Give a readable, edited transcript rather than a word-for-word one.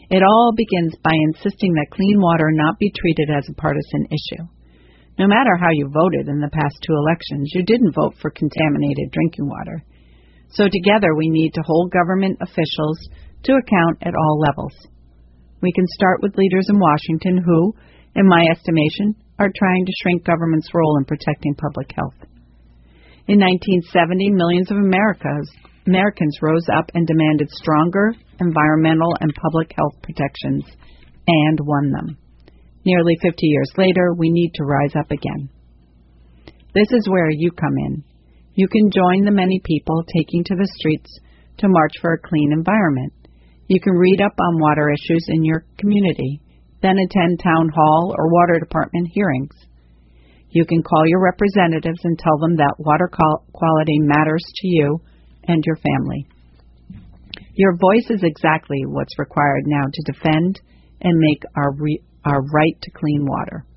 It all begins by insisting that clean water not be treated as a partisan issue. No matter how you voted in the past 2 elections, you didn't vote for contaminated drinking water. So together we need to hold government officials to account at all levels. We can start with leaders in Washington who, in my estimation, are trying to shrink government's role in protecting public health. In 1970, millions of Americans rose up and demanded stronger environmental and public health protections and won them. Nearly 50 years later, we need to rise up again. This is where you come in. You can join the many people taking to the streets to march for a clean environment. You can read up on water issues in your community, then attend town hall or water department hearings. You can call your representatives and tell them that water quality matters to you and your family. Your voice is exactly what's required now to defend and make our right to clean water.